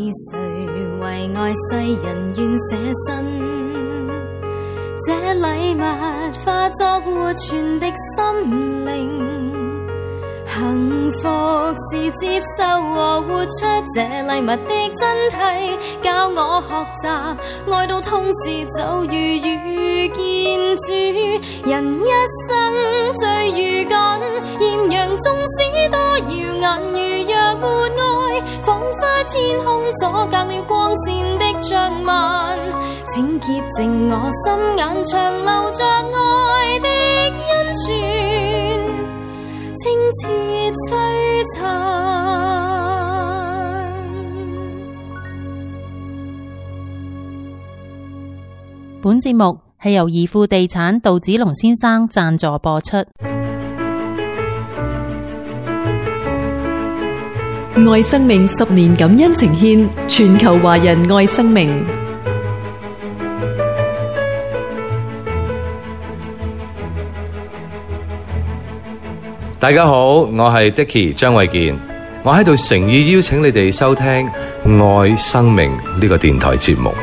誰為愛世人願捨身？這禮物化作活存的心靈，幸福是接受和活出這禮物的真諦，教我學習愛到痛時就如遇見主。人一生最如緊，豔陽縱使多耀眼，如若沒愛，彷彿天空阻隔了光線的障紋。請潔淨我心眼，長留着愛的恩泉，清澈璀璨。 本節目係由怡富地產杜子龍先生贊助播出。 愛生命10年感恩呈獻，全球華人愛生命。 大家好，我係 Dicky 張衛健，我喺度誠意邀請你哋收聽愛生命呢個電台節目。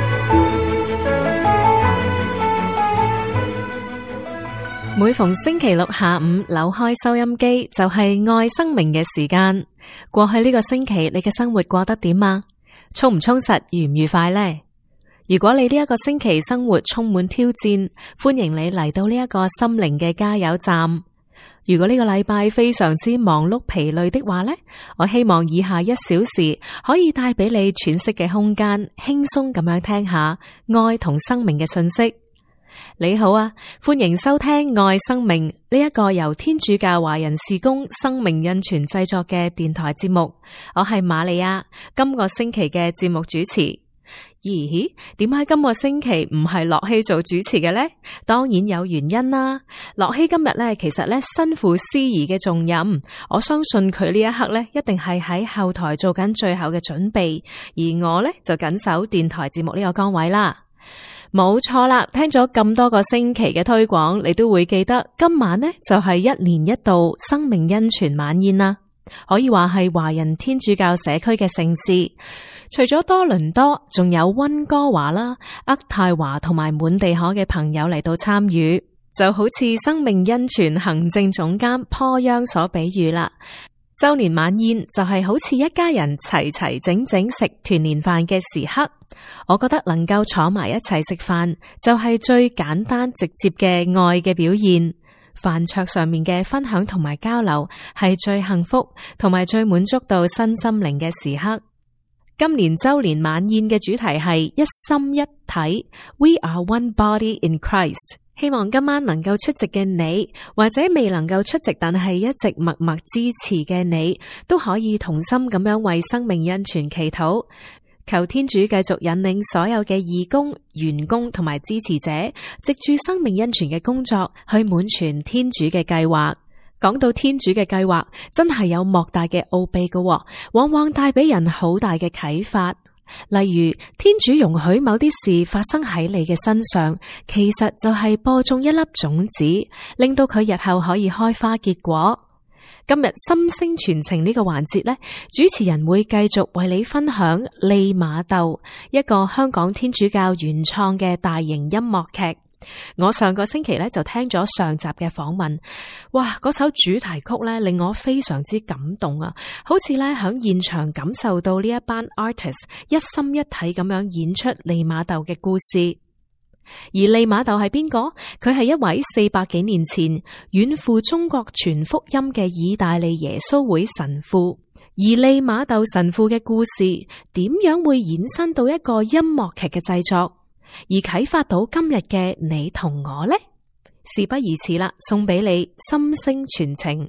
每逢星期六下午扭開收音機，就係愛生命嘅時間。過去呢個星期你嘅生活過得點啊？充唔充實，愉唔愉快呢？如果你呢一個星期生活充滿挑戰，歡迎你嚟到呢一個心靈嘅加油站。如果呢個禮拜非常之忙碌疲累的話呢，我希望以下1小時可以帶俾你喘息嘅空間，輕鬆咁樣聽下愛同生命嘅訊息。你好啊，歡迎收聽愛生命呢一個由天主教華人事工生命恩泉製作嘅電台節目。我係瑪利亞，今個星期嘅節目主持。咦，點解今個星期唔係樂希做主持嘅呢？當然有原因啦。樂希今日呢，其實呢身負司儀嘅重任，我相信佢呢一刻呢，一定係喺後台做緊最後嘅準備，而我呢，就緊守電台節目呢個崗位啦。冇錯啦，聽咗咁多個星期嘅推廣，你都會記得今晚呢，就係1年1度生命恩泉晚宴啦，可以話係華人天主教社區嘅盛事。除咗多倫多，仲有溫哥華啦、渥太華同埋滿地可嘅朋友嚟到參與，就好似生命恩泉行政總監坡央所比喻啦。周年晚宴就係好似一家人齊齊整整食團年飯嘅時刻，我覺得能夠坐埋一齊食飯就係最簡單直接嘅愛嘅表現。飯桌上面嘅分享同埋交流係最幸福同埋最滿足到身心靈嘅時刻。今年周年晚宴嘅主題係一心一體 We are one body in Christ。 希望今晚能夠出席嘅你，或者未能夠出席但係一直默默支持嘅你，都可以同心咁樣為生命恩泉祈禱，求天主繼續引領所有嘅義工、員工同埋支持者，藉住生命恩泉嘅工作去滿全天主嘅計劃。講到天主嘅計劃，真係有莫大嘅奧秘嘅，往往帶俾人好大嘅啟發。例如，天主容許某啲事發生喺你嘅身上，其實就係播種一粒種子，令到佢日後可以開花結果。今日心聲傳情呢個環節呢，主持人會繼續為你分享《利瑪竇》，一個香港天主教原創嘅大型音樂劇。我上個星期呢就聽咗上集嘅訪問，哇！嗰首主題曲呢令我非常之感動啊，好似呢響現場感受到呢一班 artist 一心一體咁樣演出利瑪竇嘅故事。而利瑪竇係邊個？佢係一位400幾年前遠赴中國傳福音嘅意大利耶穌會神父。而利瑪竇神父嘅故事點樣會衍生到一個音樂劇嘅製作，而啟發到今日嘅你同我呢？事不宜遲啦，送俾你心聲傳情。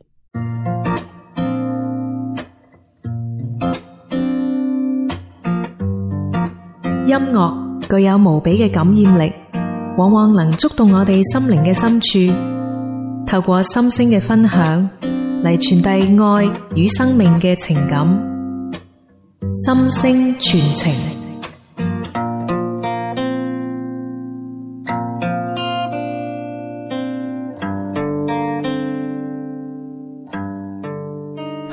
音樂具有無比嘅感染力，往往能觸動我哋心靈嘅深處，透過心聲嘅分享嚟傳遞愛與生命嘅情感。心聲傳情。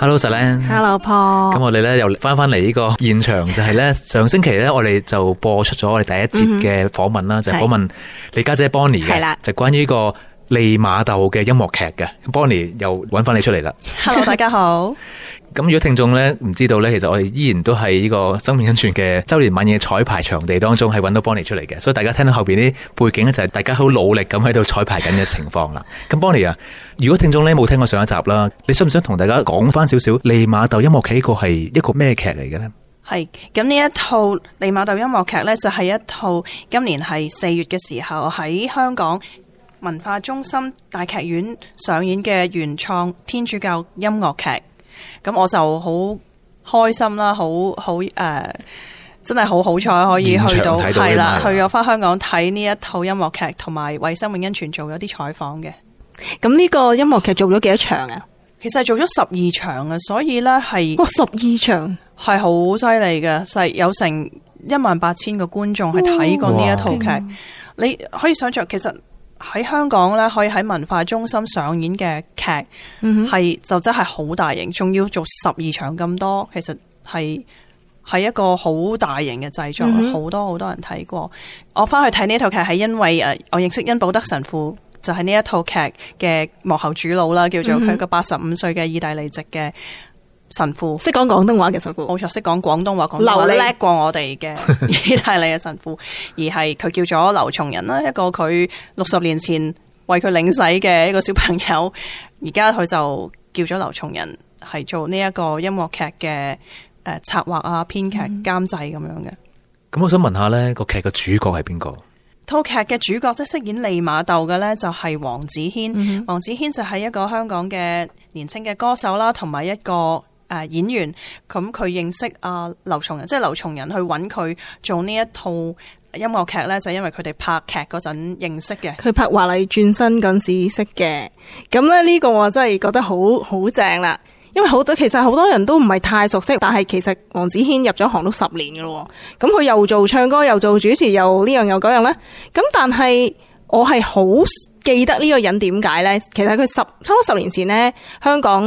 Hello Selen，Hello Paul。 咁我哋咧又翻嚟呢個現場，就係咧上星期咧我哋就播出咗我哋第一節嘅訪問啦，就係訪問你家姐 Bonnie 嘅，就關於呢個利瑪竇嘅音樂劇嘅。Bonnie 又揾翻你出嚟啦。 Hello， 大家好。 咁如果聽眾咧唔知道咧，其實我哋依然都喺呢個生命恩泉嘅周年晚宴彩排場地當中係揾到 Bonnie 出嚟嘅，所以大家聽到後邊啲背景咧就係大家好努力咁喺度彩排緊嘅情況啦。咁 Bonnie 啊，如果聽眾咧冇聽過上一集啦，你想唔想同大家講翻少少利瑪竇音樂劇呢個係一個咩劇嚟嘅咧？ 係，咁呢一套利瑪竇音樂劇咧就係一套今年係4月嘅時候喺香港文化中心大劇院上演嘅原創天主教音樂劇。咁我就好開心啦，真係好彩可以去到，係啦，去咗翻香港睇呢一套音樂劇，同埋為生命恩泉做咗啲採訪嘅。 咁呢個音樂劇做咗幾多場啊？ 其實做咗12場啊，所以呢係 12場係好犀利嘅，有成18000個觀眾係睇過呢一套劇。你可以想象，其實喺香港咧，可以喺文化中心上演嘅劇，係就真係好大型，仲要做12場咁多，其實係一個好大型嘅製作，好多人睇過。我翻去睇呢套劇係因為我認識恩保德神父，就係呢一套劇嘅幕後主腦啦，叫做佢一個85歲嘅意大利籍嘅神父， 識講廣東話嘅神父， 冇錯，識講廣東話叻過我哋嘅意大利嘅神父，而係佢叫咗劉松仁啦，一個佢60年前為佢領洗嘅一個小朋友，而家佢就叫咗劉松仁係做呢一個音樂劇嘅策劃啊、編劇、監製咁樣嘅。 咁我想問下呢個劇嘅主角係邊個？ 套劇嘅主角即係飾演利瑪竇嘅呢，就係黃子軒。黃子軒就係一個香港嘅年輕嘅歌手啦，同埋一個演員。咁佢認識劉松仁，即係劉松仁去揾佢做呢一套音樂劇呢，就係因為佢哋拍劇嗰陣認識嘅。 佢拍華麗轉身嗰陣時識嘅。咁咧呢個我真係覺得好正啦。因為其實好多人都唔係太熟悉，但係其實黃子軒入咗行都10年㗎咯。咁佢又做唱歌，又做主持，又呢樣又嗰樣咧。咁但係我係好記得呢個人點解咧？其實佢差唔多10年前咧，香港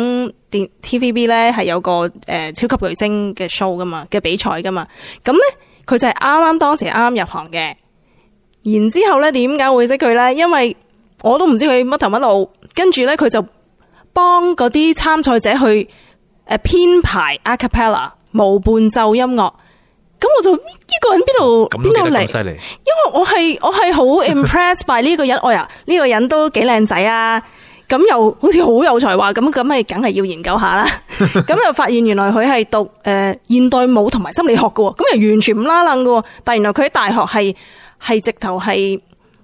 TVB 咧係有個超級巨星嘅 show 噶嘛，嘅比賽噶嘛。咁咧佢就係啱當時啱入行嘅。然之後咧點解會識佢咧？因為我都唔知佢乜頭乜路，跟住咧佢就幫嗰啲參賽者去編排 a cappella 無伴奏音樂，咁我就呢個人邊度嚟？ 犀利！ 因為我係好 impressed by 呢個人，呢個人都幾靚仔啊，咁又好似好有才華，咁咪梗係要研究下啦。咁就發現原來佢係讀現代舞同埋心理學嘅，咁又完全唔拉楞嘅，但原來佢喺大學係直頭係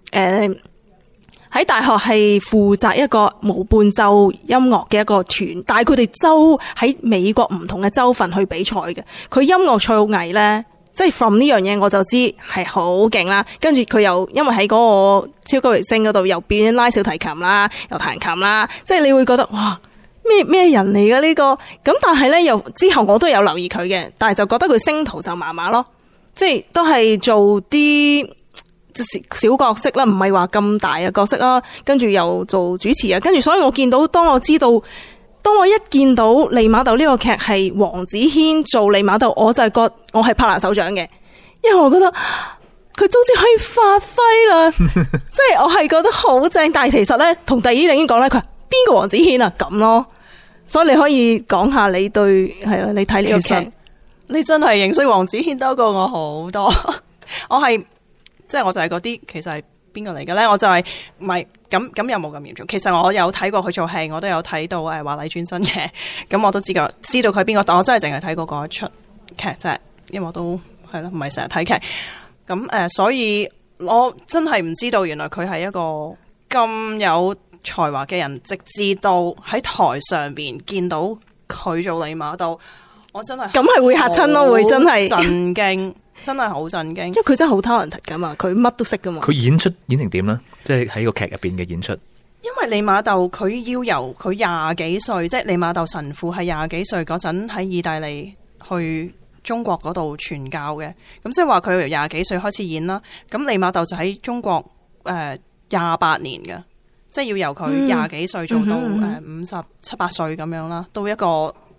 喺大學係負責一個無伴奏音樂嘅一個團，但係佢哋喺美國唔同嘅州份去比賽嘅。佢音樂造詣咧，即係 from 呢樣嘢我就知係好勁啦。跟住佢又因為喺嗰個超級巨星嗰度又表演拉小提琴啦，又彈琴啦，即係你會覺得哇咩人嚟嘅呢個？咁但係咧又之後我都有留意佢嘅，但係就覺得佢星途就麻麻咯，即係都係做啲小角色啦，唔係話咁大嘅角色啦，跟住又做主持啊，跟住所以我當我一見到利瑪竇呢個劇係黃子軒做利瑪竇，我就係覺得我係拍爛手掌嘅，因為我覺得佢終於可以發揮啦，即係我係覺得好正。但係其實咧，同第二已經講咧，佢話邊個黃子軒啊咁咯，所以你可以講下你對係啦，你睇呢個劇， 你真係認識黃子軒多過我好多，我就係嗰啲，其實係邊個嚟嘅咧？我就係唔係咁又冇咁嚴重。其實我有睇過佢做戲，我都有睇到華麗轉身嘅，咁我都知道佢邊個。但我真係淨係睇過嗰一出劇啫，因為我都係啦，唔係成日睇劇。咁所以我真係唔知道原來佢係一個咁有才華嘅人，直至到喺台上邊見到佢做利瑪竇，我真係咁係會嚇親咯，會真係震驚。真係好震驚，因為佢真係好 talented 噶嘛，佢乜都識噶嘛。 佢演成點呢？即係喺個劇入邊嘅演出。 因為利瑪竇佢要由佢20幾歲，即係利瑪竇神父係20幾歲嗰陣喺意大利去中國嗰度傳教嘅。咁即係話佢由20幾歲開始演啦。咁利瑪竇就喺中國28年嘅，即係要由佢20幾歲做到57、8歲咁樣啦，到一個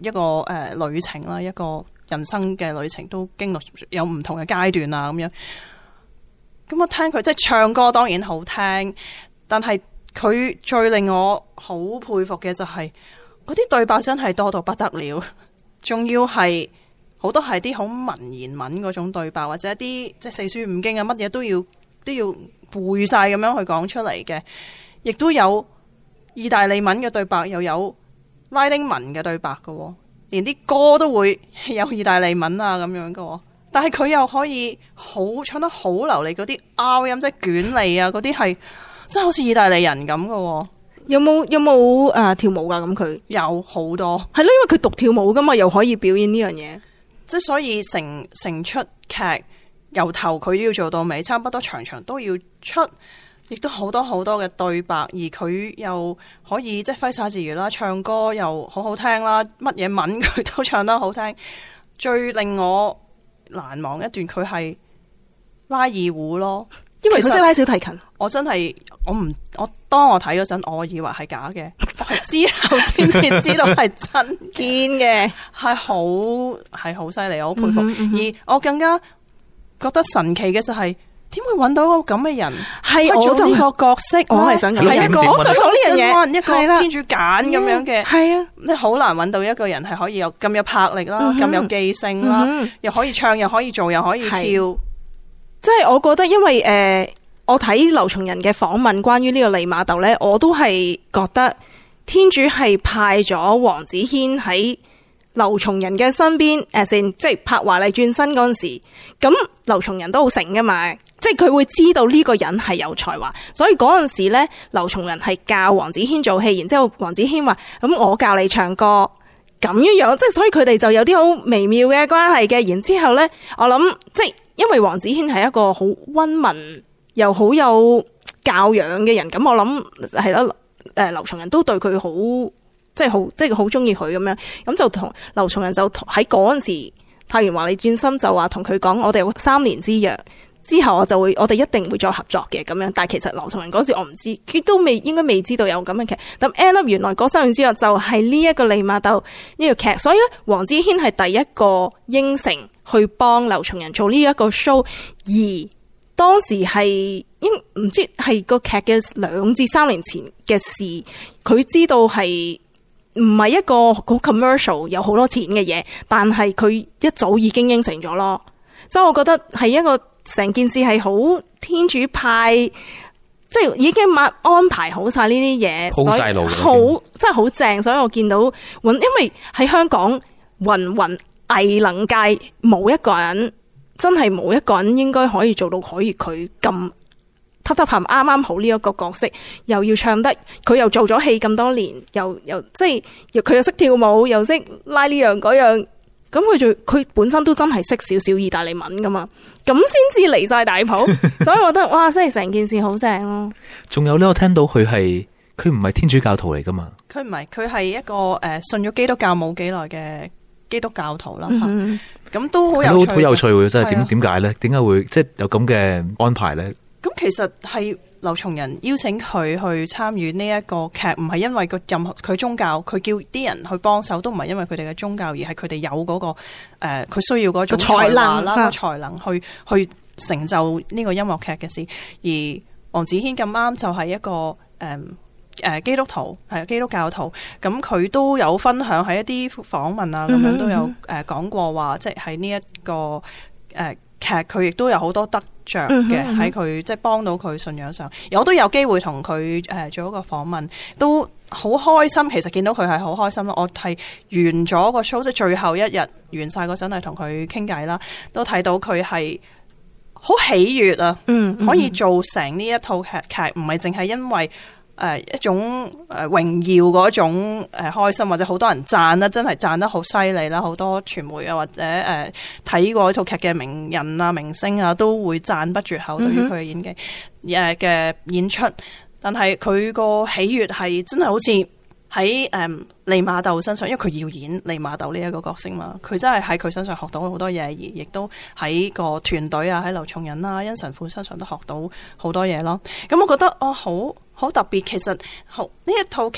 一個旅程啦，一個人生嘅旅程都經歷有唔同嘅階段啊咁樣。咁我聽佢即係唱歌當然好聽，但係佢最令我好佩服嘅就係嗰啲對白真係多到不得了，仲要係好多係啲好文言文嗰種對白，或者一啲即係四書五經啊乜嘢都要背晒咁樣去講出嚟嘅，亦都有意大利文嘅對白，又有拉丁文嘅對白嘅，連啲歌都會有意大利文啊咁樣嘅。但係佢又可以唱得好流利，嗰啲 R 音即係捲脷啊，嗰啲係真係好似意大利人咁嘅。 有冇跳舞噶？咁佢有好多係咯，因為佢讀跳舞噶嘛，又可以表演呢樣嘢， 即係所以成出劇由頭佢都要做到尾，差不多場場都要出，亦都好多好多嘅對白，而佢又可以即係揮灑自如啦，唱歌又好好聽啦，乜嘢文佢都唱得好聽。最令我難忘一段佢係拉二胡咯， 因為佢識拉小提琴。 我真係我當我睇嗰陣，我以為係假嘅，我係之後先至知道係真堅嘅， 係好犀利，我好佩服。而我更加覺得神奇嘅就係點會揾到咁嘅人係做呢個角色？ 我係想講係一個我就講呢樣嘢， 一個天主揀咁樣嘅， 係啊， 你好難揾到一個人係可以咁有魄力啦，咁有記性啦，又可以唱，又可以做，又可以跳。 即係我覺得，因為我睇劉松仁嘅訪問，關於呢個利瑪竇呢，我都係覺得天主係派咗黃子軒喺劉松仁嘅身邊，即係拍華麗轉身嗰陣時，咁劉松仁都好醒噶嘛，即係佢會知道呢個人係有才華，所以嗰陣時呢，劉松仁係教黃子軒做戲，然之後黃子軒話：咁我教你唱歌，咁樣，即係所以佢哋就有啲好微妙嘅關係嘅。然之後呢，我諗即係因為黃子軒係一個好溫文又好有教養嘅人，咁我諗係咯，劉松仁都對佢好，即係好中意佢咁樣，咁就同劉松仁就喺嗰陣時拍完華麗轉身就話同佢講，我哋有3年之約，之後我哋一定會再合作嘅咁樣。但係其實劉松仁嗰時我唔知，亦都應該未知道有咁嘅劇。咁 end up 原來嗰3年之約就係呢一個利瑪竇呢個劇，所以咧黃子軒係第一個應承去幫劉松仁做呢一個 show， 而當時係唔知係個劇嘅2至3年前嘅事，佢知道係唔係一個好 commercial 有好多錢嘅嘢，但係佢一早已經應承咗咯。所以我覺得係一個成件事係好天主派，即係已經安排好晒呢啲嘢， 鋪晒路嘅， 好真係好正。所以我見到因為喺香港芸藝能界冇一個人。真係冇一個人應該可以做到可以佢咁揼揼冚啱啱好呢一個角色，又要唱得，佢又做咗戲咁多年，又即係佢又識跳舞，又識拉呢樣嗰樣，咁佢本身都真係識少少意大利文噶嘛，咁先至離晒大譜。所以我覺得哇，真係成件事好正咯。 仲有呢，我聽到佢唔係天主教徒嚟噶嘛？ 佢唔係，佢係一個信咗基督教冇幾耐嘅基督教徒啦。咁都好有趣， 好有趣喎！真係點解咧？點解會即係有咁嘅安排咧？ 咁其實係劉松仁邀請佢去參與呢一個劇，唔係因為任何佢宗教，佢叫啲人去幫手，都唔係因為佢哋嘅宗教，而係佢哋有嗰個佢需要嗰種才能啦，才能去成就呢個音樂劇嘅事。而黃子軒咁啱就係一個基督徒，係基督教徒，咁佢都有分享喺一啲訪問啊，咁樣都有講過話，即係喺呢一個劇，佢亦都有好多得着嘅，喺佢即係幫到佢信仰上。我都有機會同佢做一個訪問，都好開心。其實見到佢係好開心咯。我係完咗個 show，即係最後一日完晒嗰陣，係同佢傾偈啦，都睇到佢係好喜悅啊！可以做成呢一套劇，唔係淨係因為一種榮耀嗰種開心，或者好多人讚啦，真係讚得好犀利啦！好多傳媒啊，或者睇過呢套劇嘅名人啊、明星啊，都會讚不絕口對於佢嘅演技嘅演出。但係佢個喜悅係真係好似喺利瑪竇身上，因為佢要演利瑪竇呢一個角色嘛，佢真係喺佢身上學到好多嘢，而亦都喺個團隊啊，喺劉松仁啊、殷神父身上都學到好多嘢咯。咁我覺得好特別。其實呢一套劇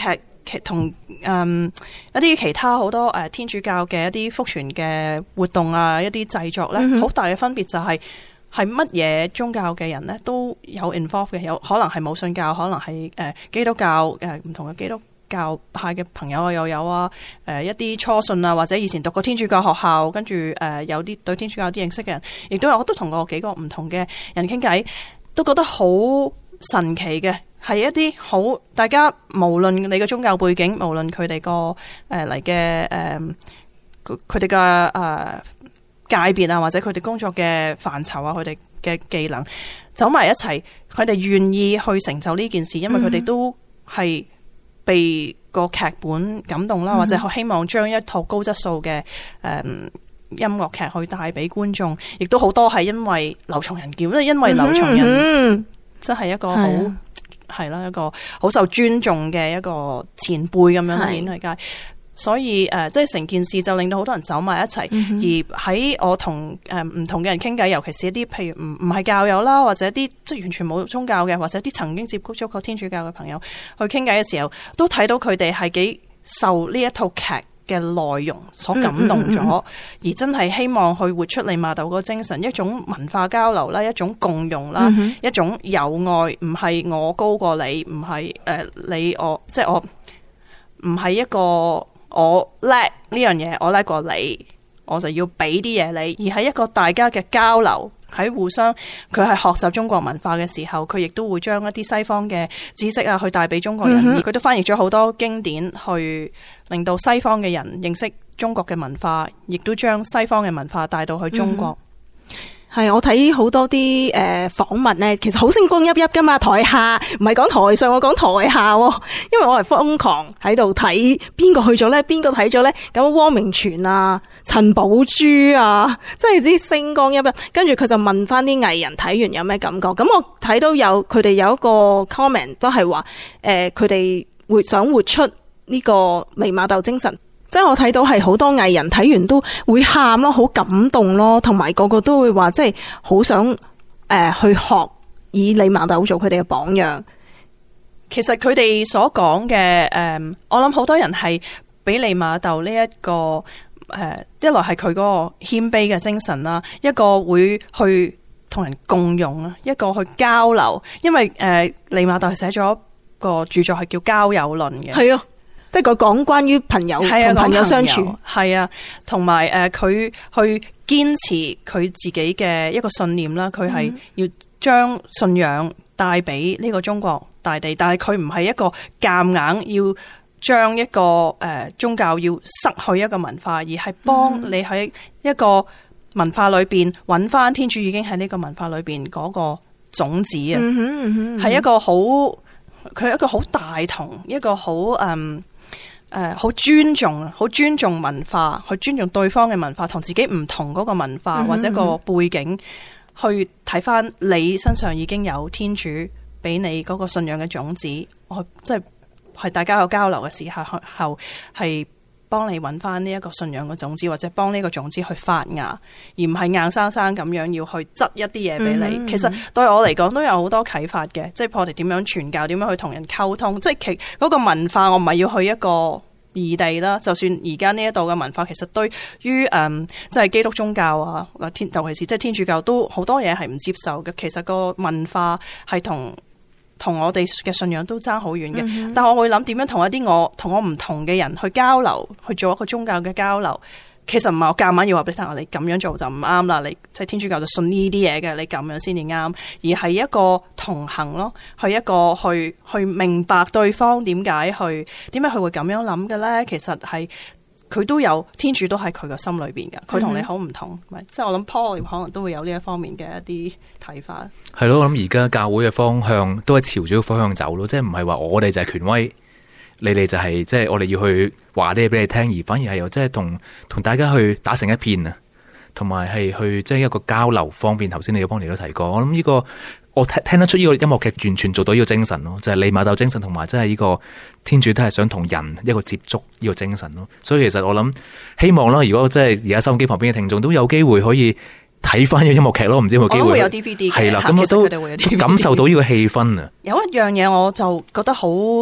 同一啲其他好多天主教嘅一啲福傳嘅活動啊，一啲製作咧，好大嘅分別就係乜嘢宗教嘅人咧都有 involve 嘅，有可能係冇信教，可能係基督教唔同嘅基督教派嘅朋友又有啊，一啲初信啊，或者以前讀過天主教學校，跟住有啲對天主教有啲認識嘅人，亦都有，我都同過幾個唔同嘅人傾偈，都覺得好神奇嘅，係一啲好大家無論你嘅宗教背景，無論佢哋個嚟嘅佢哋嘅界別啊，或者佢哋工作嘅範疇啊，佢哋嘅技能走埋一齊，佢哋願意去成就呢件事，因為佢哋都係被個劇本感動啦，或者希望將一套高質素嘅音樂劇去帶俾觀眾，亦都好多係因為劉松仁叫，因為劉松仁真係一個好係啦，一個好受尊重嘅一個前輩咁樣演藝界。所以即係成件事就令到好多人走埋一齊，而喺我同唔同嘅人傾偈，尤其是一啲譬如唔係教友啦，或者啲即係完全冇宗教嘅，或者啲曾經接觸過天主教嘅朋友去傾偈嘅時候，都睇到佢哋係幾受呢一套劇嘅內容所感動咗，而真係希望去活出利瑪竇嗰個精神，一種文化交流啦，一種共融啦，一種友愛，唔係我高過你，唔係你我，即係我唔係一個。我叻呢樣嘢，我叻過你，我就要俾啲嘢你，而係一個大家嘅交流，喺互相佢係學習中國文化嘅時候，佢亦都會將一啲西方嘅知識啊，去帶俾中國人，而佢都翻譯咗好多經典，去令到西方嘅人認識中國嘅文化，亦都將西方嘅文化帶到去中國。 係，我睇好多啲訪問咧，其實好星光熠熠噶嘛，台下唔係講台上，我講台下，因為我係瘋狂喺度睇邊個去咗咧，邊個睇咗咧，咁汪明荃啊、陳寶珠啊，即係啲星光熠熠，跟住佢就問翻啲藝人睇完有咩感覺，咁我睇到佢哋有一個 comment 都係話，佢哋會想活出呢個利瑪竇精神。即係我睇到係好多藝人睇完都會喊咯，好感動咯，同埋個個都會話，即係好想去學以利瑪竇做佢哋嘅榜樣。 其實佢哋所講嘅我諗好多人係俾利瑪竇呢一個一來係佢嗰個謙卑嘅精神啦，一個會去同人共融啊，一個去交流。因為利瑪竇係寫咗個著作係叫《交友論》嘅，係啊。即係佢講關於朋友同朋友相處，係啊，同埋佢去堅持佢自己嘅一個信念啦。佢係要將信仰帶俾呢個中國大地，但係佢唔係一個夾硬要將一個宗教要塞去一個文化，而係幫你喺一個文化裏邊揾翻天主已經喺呢個文化裏邊嗰個種子啊，係一個好，佢係一個好大同，一個好好尊重啊，好尊重文化，去尊重對方嘅文化，同自己唔同嗰個文化或者個背景，去睇翻你身上已經有天主俾你嗰個信仰嘅種子，我即係大家有交流嘅時候，係幫你揾翻呢一個信仰嘅種子，或者幫呢個種子去發芽，而唔係硬生生咁樣要去執一啲嘢俾你。其實對我嚟講都有好多啟發嘅，即係我哋點樣傳教，點樣去同人溝通，即係其嗰個文化，我唔係要去一個異地啦。就算而家呢一度嘅文化，其實對於即係基督宗教啊，尤其是即係天主教，都好多嘢係唔接受嘅。其實個文化係同我哋嘅信仰都爭好遠嘅，但我會諗點樣同一啲同我唔同嘅人去交流，去做一個宗教嘅交流。其實唔係我夾硬要話俾你聽，你咁樣做就唔啱啦。你即係天主教就信呢啲嘢嘅，你咁樣先至啱。而係一個同行咯，係一個去明白對方點解佢會咁樣諗嘅咧。其實係佢都有天主都喺佢個心裏邊㗎，佢同你好唔同。即係我諗 Paul 可能都會有呢一方面嘅一啲睇法。係咯， 我諗而家教會嘅方向都係朝住個方向走咯，即係唔係話我哋就係權威，你哋就係即係我哋要去話啲嘢俾你聽，而反而係又即係同大家去打成一片啊，同埋係去即係一個交流方面。頭先你嘅邦尼都提過，我諗呢個我聽得出呢個音樂劇完全做到呢個精神咯，就係利瑪竇精神，同埋即係呢個天主都係想同人一個接觸呢個精神咯。所以其實我諗希望啦，如果即係而家收音機旁邊嘅聽眾都有機會可以睇翻呢個音樂劇咯，唔知有冇機會？我會有 DVD 嘅，係啦，咁我都感受到呢個氣氛啊。有一樣嘢我就覺得好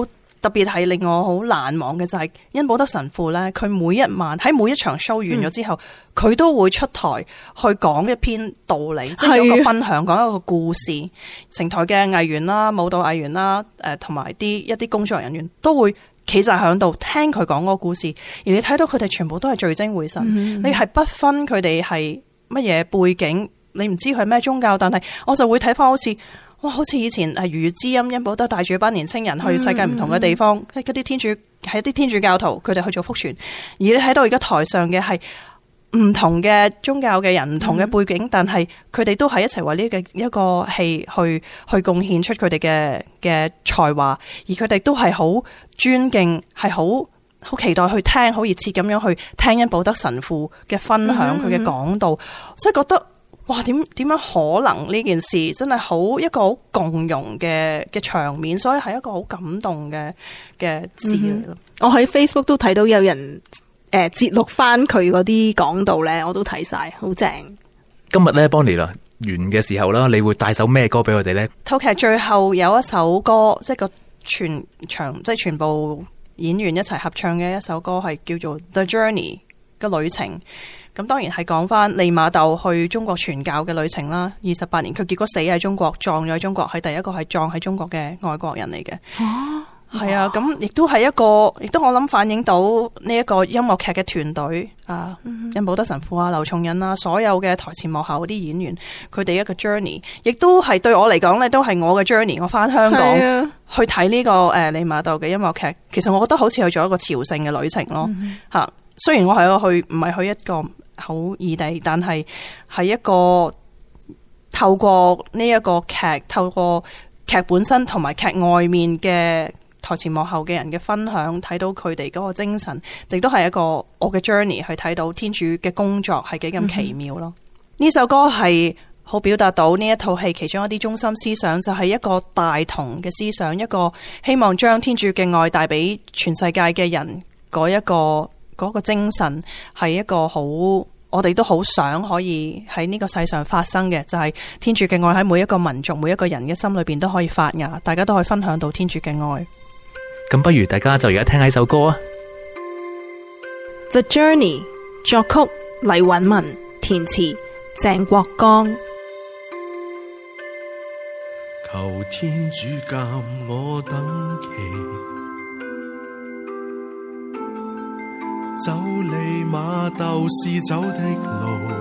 特別係令我好難忘嘅就係恩保德神父咧，佢每一晚喺每一場 show 完咗之後，佢都會出台去講一篇道理，即係有一個分享，講一個故事。成台嘅藝員啦、舞蹈藝員啦、同埋一啲工作人員都會企晒喺度聽佢講嗰個故事，而你睇到佢哋全部都係聚精會神，你係不分佢哋係乜嘢背景，你唔知佢係咩宗教，但係我就會睇翻好似以前係如之音恩保德帶住一班年青人去世界唔同嘅地方，嗰啲係一啲天主教徒，佢哋去做福傳，而你睇到而家台上嘅係唔同嘅宗教嘅人，唔同嘅背景，但係佢哋都係一齊為呢一個戲去貢獻出佢哋嘅才華，而佢哋都係好尊敬，係好期待去聽，好熱切咁樣去聽恩保德神父嘅分享，佢嘅講道，即係覺得哇，點樣可能呢件事真係一個好共融嘅場面，所以係一個好感動嘅事嚟咯。 我喺 Facebook 都睇到有人節錄翻佢嗰啲講道咧，我都睇晒，好正。 今日咧 Bonnie 啦，完嘅時候啦，你會帶首咩歌俾我哋咧？ 套劇最後有一首歌，即係個全場，即係全部演員一齊合唱嘅一首歌，係叫做 The Journey 嘅旅程。咁當然係講翻利瑪竇去中國傳教嘅旅程啦。28年，佢結果死喺中國，葬咗喺中國，係第一個係葬喺中國嘅外國人嚟嘅。哦，係啊，咁亦都係亦都我諗反映到呢一個音樂劇嘅團隊啊，恩保德神父啊、劉松仁啊，所有嘅台前幕後嗰啲演員，佢哋一個 journey， 亦都係對我嚟講咧，都係我嘅 journey。我翻香港去睇呢個利瑪竇嘅音樂劇，其實我覺得好似去咗一個朝聖嘅旅程咯。吓，雖然我係唔係去一個好異地，但係一個透過呢一個劇，透過劇本身同埋劇外面嘅台前幕後嘅人嘅分享，睇到佢哋嗰個精神，亦都係一個我嘅 journey 去睇到天主嘅工作係幾咁奇妙咯。呢首歌係好表達到呢一套戲其中一啲中心思想，就係一個大同嘅思想，一個希望將天主嘅愛帶俾全世界嘅人嗰個精神，係一個我哋都好想可以喺呢個世上發生嘅，就係天主嘅愛喺每一個民族、每一個人嘅心裏邊都可以發芽，大家都可以分享到天主嘅愛。 咁不如大家就而家聽下呢首歌啊。 The Journey 作曲黎允文，填詞鄭國江。 求天主鑒我等期，走利瑪竇是走的路，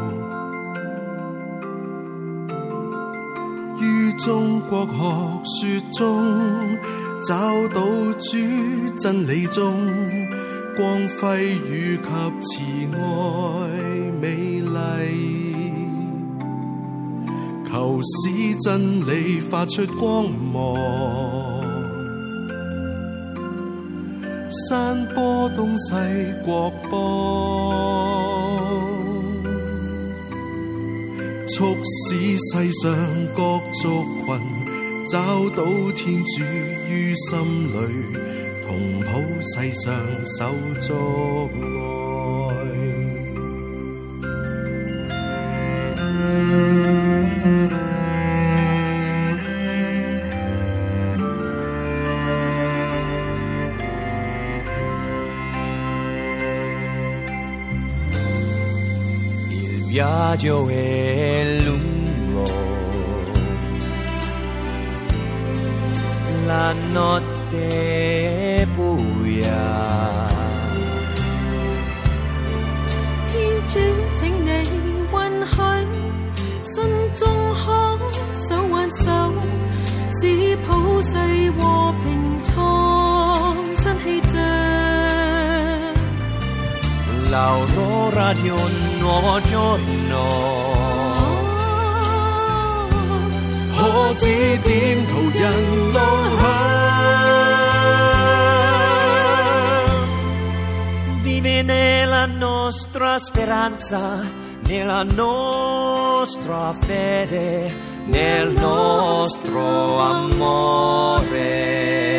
於中國學說中找到主真理中光輝與及慈愛美麗，求使真理發出光芒，山坡東西國邦，促使世上各族群找到天主於心裏，同抱世上手足愛。 Il viaggio è lungo, la notte è buia， 天主請你允許心中可手挽手，使普世和平創新氣象。 L'aurora di un nuovo giorno， 可指點途人路向。 Vive nella nostra speranza, nella nostra fede, nel nostro amore。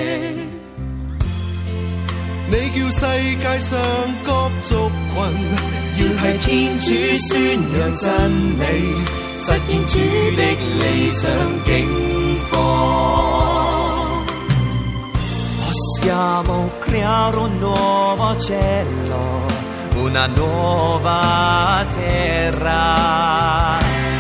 你叫世界上各族群要替天主宣揚真理，實現主的理想境況。 Siamo creare un nuovo cielo, una nuova terra。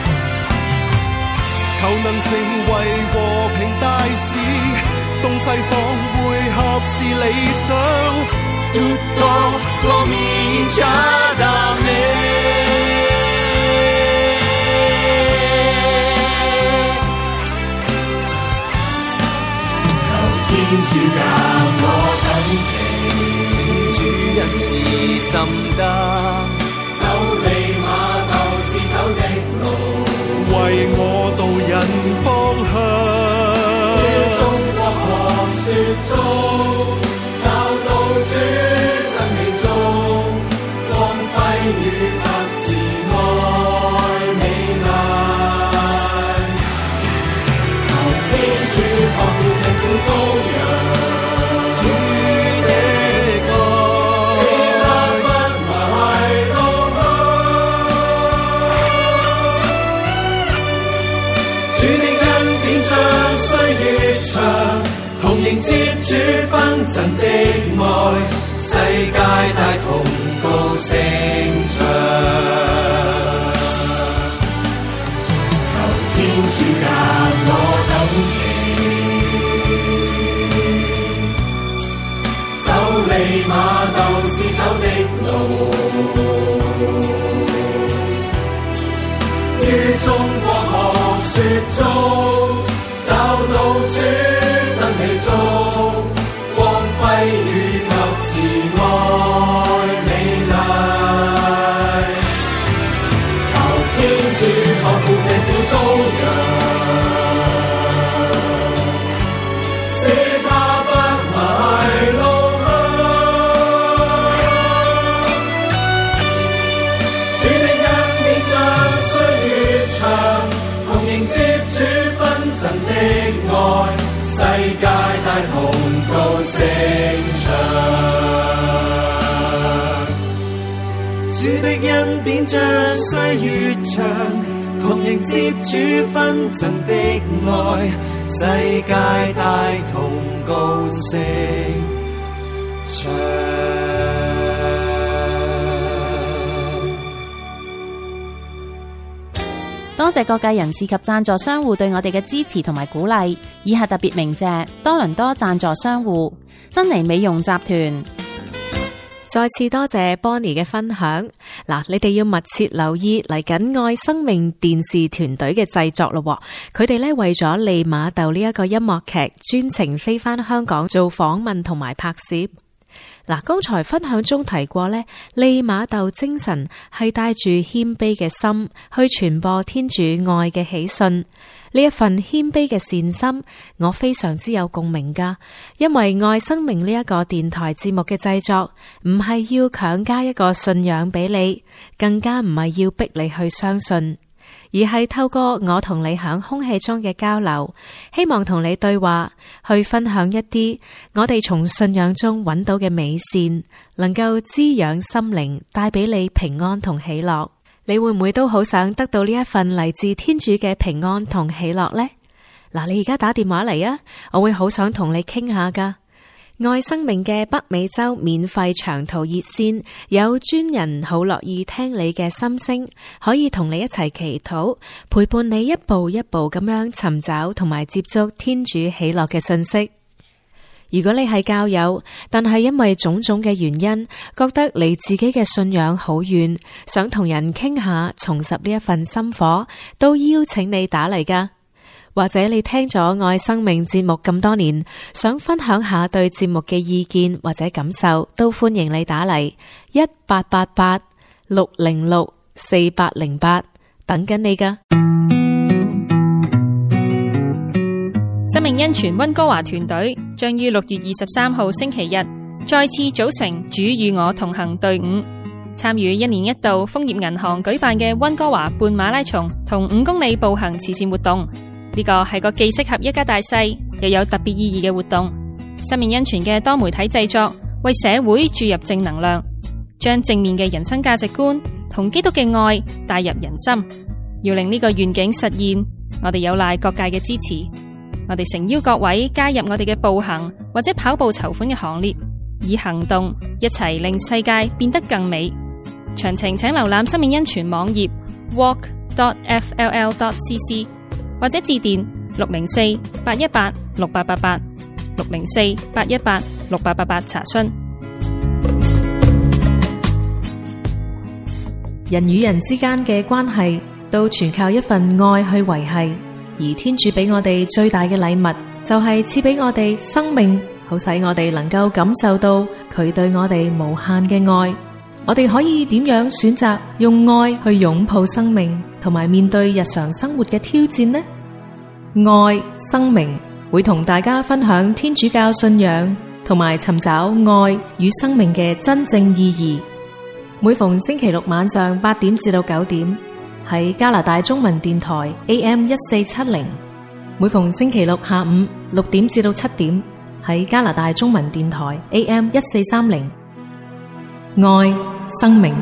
求能成為和平大使，東西方會合是理想。 Tutto comincia da me。求天主教我等期，請主恩賜心得，走利瑪竇是走的路。 為我導引方向， 於中國學說中找到主真理中，光輝與及慈愛美麗。求天主看顧這小羔羊，主的愛使他不迷路去。主的恩典將歲月長，同迎接主紛爭的愛，世界大同高聲唱。求天主教我等期，走利瑪竇是走的路，於中國學說中找到主真理中，光輝與及慈愛美麗。求天主看顧這小羔羊，使他不迷路去。主的恩典將歲月長，同迎接主紛爭的愛，世界大同高聲唱。主的恩典將歲月長，同迎接主紛爭的愛，世界大同高聲唱。 多謝各界人士及贊助商戶對我哋嘅支持同埋鼓勵，以下特別鳴謝多倫多贊助商戶珍妮美容集團。 再次多謝 Bonnie 嘅分享。嗱，你哋要密切留意嚟緊愛生命電視團隊嘅製作咯。佢哋咧為咗利瑪竇呢一個音樂劇，專程飛返香港做訪問同埋拍攝。嗱，剛才分享中提過呢，利瑪竇精神係帶住謙卑嘅心去傳播天主愛嘅喜訊。呢一份謙卑嘅善心，我非常之有共鳴噶。因為愛生命呢一個電台節目嘅製作，唔係要強加一個信仰俾你，更加唔係要逼你去相信，而係透過我同你響空氣中嘅交流，希望同你對話，去分享一啲我哋從信仰中揾到嘅美善，能夠滋養心靈，帶俾你平安同喜樂。你會唔會都好想得到呢一份嚟自天主嘅平安同喜樂呢？嗱，你而家打電話嚟啊，我會好想同你傾下噶。愛生命嘅北美洲免費長途熱線，有專人好樂意聽你嘅心聲，可以同你一齊祈禱，陪伴你一步一步咁樣尋找同埋接觸天主喜樂嘅訊息。如果你係教友，但係因為種種嘅原因，覺得離自己嘅信仰好遠，想同人傾下，重拾呢一份心火，都邀請你打嚟㗎。或者你聽咗愛生命節目咁多年，想分享下對節目嘅意見或者感受，都歡迎你打嚟1888-606-4808，等緊你㗎。 生命恩泉溫哥華團隊將於6月23號星期日再次組成主與我同行隊伍，參與1年1度楓葉銀行舉辦嘅溫哥華半馬拉松同5公里步行慈善活動。呢個係個既適合一家大細又有特別意義嘅活動。生命恩泉嘅多媒體製作為社會注入正能量，將正面嘅人生價值觀同基督嘅愛帶入人心。要令呢個願景實現，我哋有賴各界嘅支持。 我哋誠邀各位加入我哋嘅步行或者跑步籌款嘅行列，以行動一齊令世界變得更美。詳情請瀏覽生命恩泉網頁 walk.fll.cc 或者致電604-818-6888 604-818-6888查詢。 人與人之間嘅關係都全靠一份愛去維繫，而天主俾我哋最大嘅禮物就係賜俾我哋生命，好使我哋能夠感受到佢對我哋無限嘅愛。我哋可以點樣選擇用愛去擁抱生命，同埋面對日常生活嘅挑戰呢？愛生命會同大家分享天主教信仰，同埋尋找愛與生命嘅真正意義。每逢星期六晚上8點至到9點，喺加拿大中文電台 AM1470；每逢星期六下午6點至到7點，喺加拿大中文電台 AM1430。愛生命。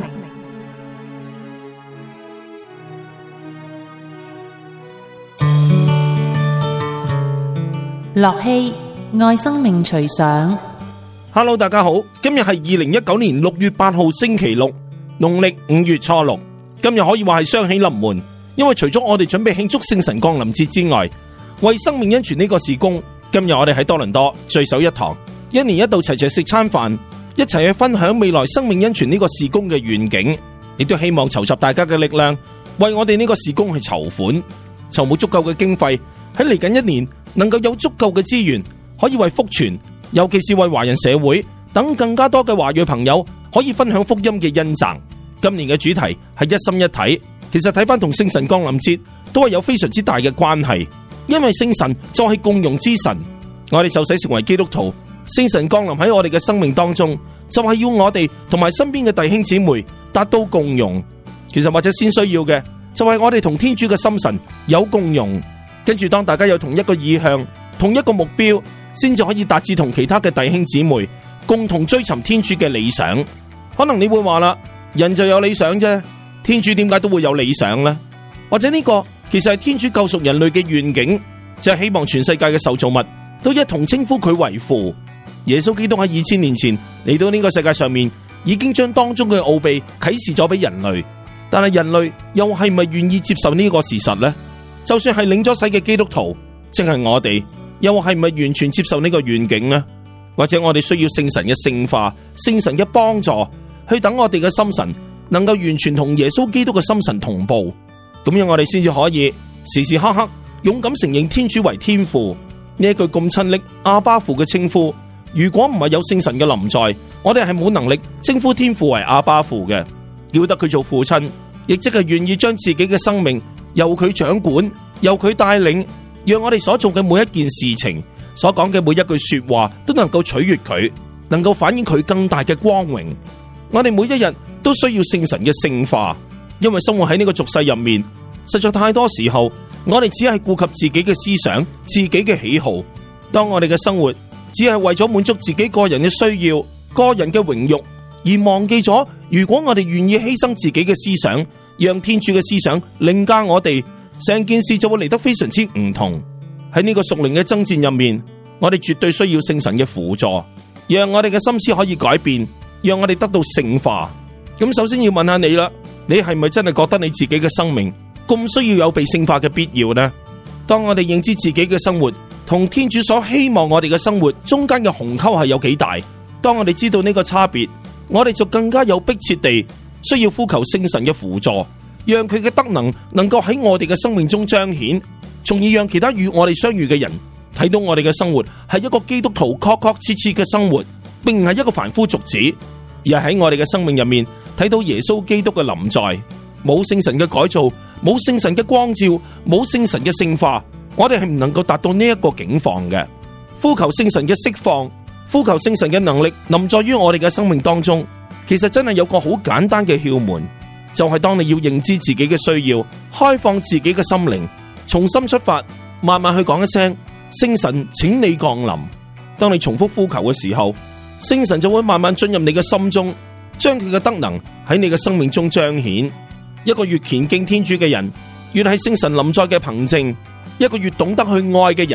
樂器愛生命隨想。 Hello， 大家好，今日係2019年6月8號星期六，農曆5月初6。今日可以話係雙喜臨門，因為除咗我哋準備慶祝聖神降臨節之外，為生命恩泉呢個事工，今日我哋喺多倫多聚首一堂，一年一度齊齊食餐飯，一齊去分享未來生命恩泉呢個事工嘅願景，亦都希望籌集大家嘅力量，為我哋呢個事工去籌款，籌募足夠嘅經費，喺嚟緊一年能夠有足夠嘅資源，可以為福傳，尤其是為華人社會等更加多嘅華裔朋友可以分享福音嘅恩贈。今年嘅主題係一心一體，其實睇翻同聖神降臨節都係有非常之大嘅關係，因為聖神就係共融之神，我哋受洗成為基督徒，聖神降臨喺我哋嘅生命當中，就係要我哋同埋身邊嘅弟兄姊妹達到共融。其實或者先需要嘅就係我哋同天主嘅心神有共融，跟住當大家有同一個意向、同一個目標，先至可以達至同其他嘅弟兄姊妹共同追尋天主嘅理想。可能你會話啦，人就有理想啫，天主點解都會有理想呢？或者呢個其實係天主救贖人類嘅願景，就係希望全世界嘅受造物都一同稱呼佢為父。耶穌基督喺2000年前嚟到呢個世界上面，已經將當中嘅奧秘啟示咗俾人類，但係人類又係咪願意接受呢個事實呢？就算係領咗洗嘅基督徒，即係我哋，又係咪完全接受呢個願景呢？或者我哋需要聖神嘅聖化、聖神嘅幫助，去等我哋嘅心神能夠完全同耶穌基督嘅心神同步，咁樣我哋先至可以時時刻刻勇敢承認天主為天父呢一句咁親昵阿爸父嘅稱呼。如果唔係有聖神嘅臨在，我哋係冇能力稱呼天父為阿爸父嘅，叫得佢做父親，亦即係願意將自己嘅生命由佢掌管，由佢帶領，讓我哋所做嘅每一件事情，所講嘅每一句說話都能夠取悅佢，能夠反映佢更大嘅光榮。我哋每一日都需要聖神嘅聖化，因為生活喺呢個俗世入面，實在太多時候我哋只係顧及自己嘅思想、自己嘅喜好。當我哋嘅生活只係為咗滿足自己個人嘅需要、個人嘅榮辱，而忘記咗如果我哋願意犧牲自己嘅思想，讓天主嘅思想凌駕我哋，成件事就會嚟得非常之唔同。喺呢個屬靈嘅爭戰入面，我哋絕對需要聖神嘅輔助，讓我哋嘅心思可以改變，讓我哋得到聖化。咁首先要問下你啦，你係咪真係覺得你自己嘅生命咁需要有被聖化嘅必要呢？當我哋認知自己嘅生活同天主所希望我哋嘅生活中間嘅鴻溝係有幾大，當我哋知道呢個差別，我哋就更加有迫切地需要呼求聖神嘅輔助，讓佢嘅德能夠喺我哋嘅生命中彰顯，從而讓其他與我哋相遇嘅人睇到我哋嘅生活係一個基督徒確確切切嘅生活，並唔係一個凡夫俗子，而係喺我哋嘅生命入面睇到耶穌基督嘅臨在。冇聖神嘅改造，冇聖神嘅光照，冇聖神嘅聖化，我哋係唔能夠達到呢一個境況嘅。呼求聖神嘅釋放，呼求聖神嘅能力臨在於我哋嘅生命當中，其實真係有個好簡單嘅竅門，就係當你要認知自己嘅需要，開放自己嘅心靈，從心出發，慢慢去講一聲聖神請你降臨。當你重複呼求嘅時候，聖神就會慢慢進入你嘅心中，將佢嘅德能喺你嘅生命中彰顯。一個越虔敬天主嘅人，越係聖神臨在嘅憑證；一個越懂得去愛嘅人，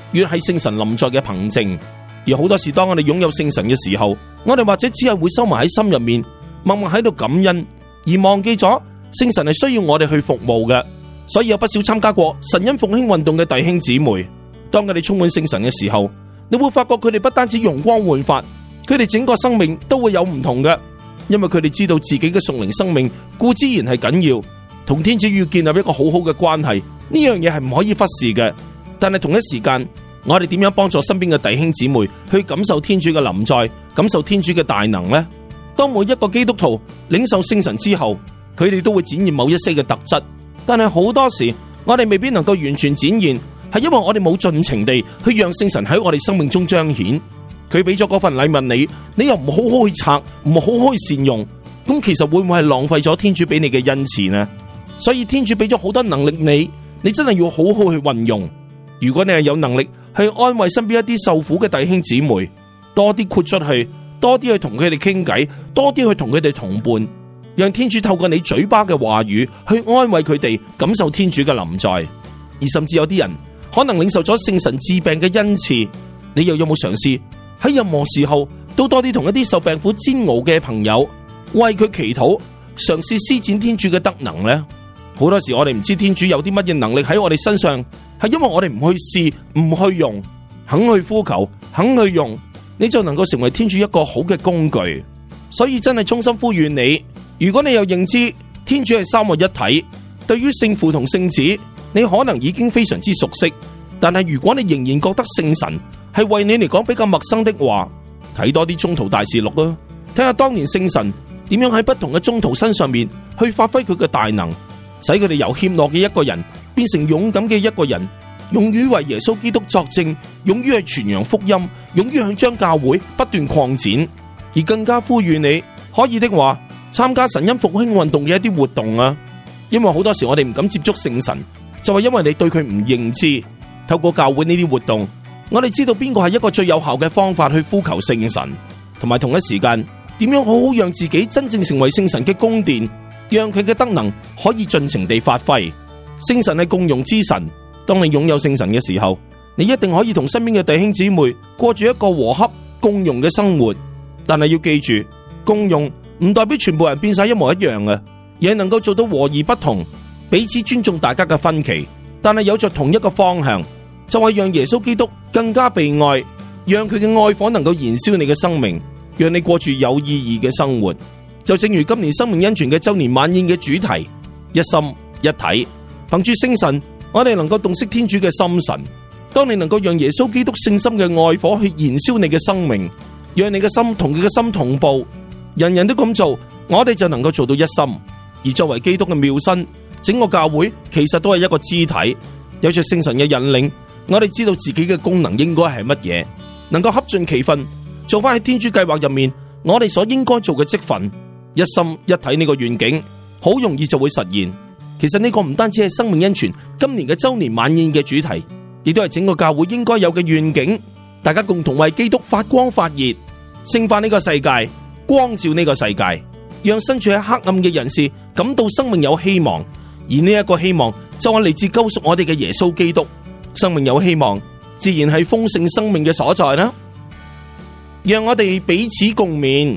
越係聖神臨在嘅憑證。而好多時當我哋擁有聖神嘅時候，我哋或者只係會收埋喺心入面，默默喺度感恩，而忘記咗聖神係需要我哋去服務嘅。所以有不少參加過神恩復興運動嘅弟兄姊妹，當佢哋充滿聖神嘅時候，你會發覺佢哋不單止容光煥發，佢哋整個生命都會有唔同嘅，因為佢哋知道自己嘅屬靈生命固之然係緊要，同天主要建立一個好好嘅關係，呢樣嘢係唔可以忽視嘅。但係同一時間，我哋點樣幫助身邊嘅弟兄姊妹去感受天主嘅臨在，感受天主嘅大能呢？當每一個基督徒領受聖神之後，佢哋都會展現某一些嘅特質，但係好多時我哋未必能夠完全展現，係因為我哋冇盡情地去讓聖神喺我哋生命中彰顯。佢俾咗嗰份禮物你又唔好好去拆，唔好好去善用，咁其實會唔會係浪費咗天主俾你嘅恩賜呢？所以天主俾咗好多能力你真係要好好去運用。如果你係有能力去安慰身邊一啲受苦嘅弟兄姊妹，多啲豁出去，多啲去同佢哋傾偈，多啲去同佢哋同伴，讓天主透過你嘴巴嘅話語去安慰佢哋，感受天主嘅臨在。而甚至有啲人可能領受咗聖神治病嘅恩賜，你又有冇嘗試喺任何時候都多啲同一啲受病苦煎熬嘅朋友為佢祈禱，嘗試施展天主嘅德能呢？好多時我哋唔知天主有啲乜嘢能力喺我哋身上，係因為我哋唔去試，唔去用，肯去呼求，肯去用，你就能夠成為天主一個好嘅工具。所以真係衷心呼籲你，如果你有認知天主係三位一體，對於聖父同聖子你可能已經非常之熟悉，但係如果你仍然覺得聖神係為你嚟講比較陌生的話，睇多啲宗徒大事錄啦，睇下當年聖神點樣喺不同嘅宗徒身上面去發揮佢嘅大能，使佢哋由怯懦嘅一個人變成勇敢嘅一個人，勇於為耶穌基督作證，勇於去傳揚福音，勇於去將教會不斷擴展。而更加呼籲你可以的話參加神恩復興運動嘅一啲活動啊，因為好多時我哋唔敢接觸聖神，就係因為你對佢唔認知。透過教會呢啲活動，我哋知道邊個係一個最有效嘅方法去呼求聖神，同埋同一時間點樣好好讓自己真正成為聖神嘅宮殿，讓佢嘅德能可以盡情地發揮。聖神係共融之神，當你擁有聖神嘅時候，你一定可以同身邊嘅弟兄姊妹過住一個和洽共融嘅生活。但係要記住，共融唔代表全部人變晒一模一樣嘅，而係能夠做到和而不同，彼此尊重大家嘅分歧，但係有着同一個方向，就係讓耶穌基督更加被愛，讓佢嘅愛火能夠燃燒你嘅生命，讓你過住有意義嘅生活。就正如今年生命恩泉嘅周年晚宴嘅主題，一心一體，憑住聖神，我哋能夠洞悉天主嘅心神。當你能夠讓耶穌基督聖心嘅愛火去燃燒你嘅生命，讓你嘅心同佢嘅心同步，人人都咁做，我哋就能夠做到一心。而作為基督嘅妙身，整個教會其實都係一個肢體，有着聖神嘅引領，我哋知道自己嘅功能應該係乜嘢，能夠恰盡其分，做翻喺天主計劃入面我哋所應該做嘅職分。一心一體呢個願景好容易就會實現。其實呢個唔單止係生命恩泉今年嘅周年晚宴嘅主題，亦都係整個教會應該有嘅願景。大家共同為基督發光發熱，聖化呢個世界，光照呢個世界，讓身處喺黑暗嘅人士感到生命有希望。而呢一個希望就係嚟自救贖我哋嘅耶穌基督。生命有希望，自然係豐盛生命嘅所在啦。讓我哋彼此共勉。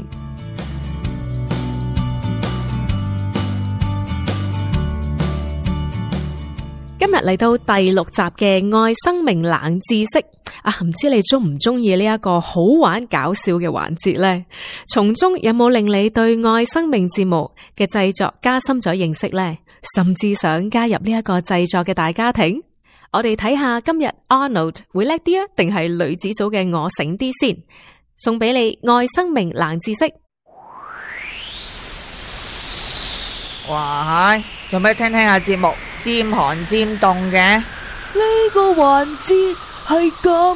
今日嚟到第6集嘅愛生命冷知識啊，唔知你中唔中意呢一個好玩搞笑嘅環節呢？從中有冇令你對愛生命節目嘅製作加深咗認識呢？甚至想加入呢一個製作嘅大家庭？我哋睇下今日 Arnold 會叻啲啊，定係女子組嘅我醒啲先？送俾你愛生命冷知識。 哇，做咩聽下節目尖寒尖凍嘅？ 呢個環節係咁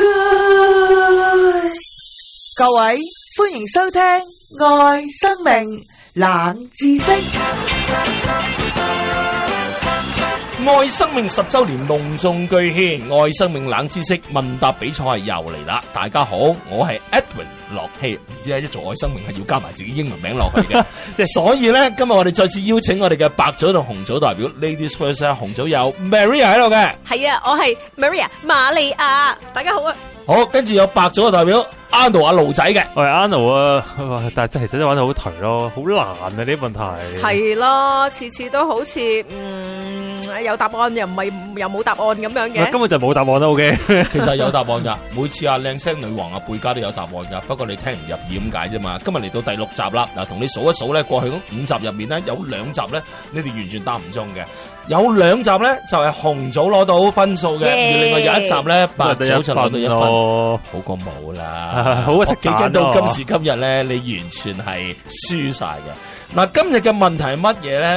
嘅。 各位歡迎收聽愛生命冷知識。 愛生命10周年隆重巨獻，愛生命冷知識問答比賽又嚟啦！大家好，我係 Edwin 樂希，唔知一做愛生命係要加埋自己英文名落去嘅，所以咧今日我哋再次邀請我哋嘅白組同紅組代表 Ladies First 紅組有 Maria 喺度嘅， 係啊，我係 Maria 瑪利亞，大家好啊！ 好，跟住有白組嘅代表 Arnold 阿盧仔嘅， 我係 Arnold 啊，但係其實真係玩到好頹咯，好難啊呢啲問題。 係咯，次次都好似有答案又唔係又冇答案咁樣嘅。 根本就冇答案啦 ，OK。 其實有答案噶，每次阿靚聲女王阿貝嘉都有答案噶，不過你聽唔入耳咁解啫嘛。今日嚟到第6集啦，嗱，同你數一數咧，過去嗰5集入面咧，有2集咧，你哋完全答唔中嘅，有2集咧就係紅組攞到分數嘅，而另外有1集咧白組就攞到1分，好過冇啦。 好啊，食幾驚到今時今日咧，你完全係輸晒嘅。嗱，今日嘅問題係乜嘢咧？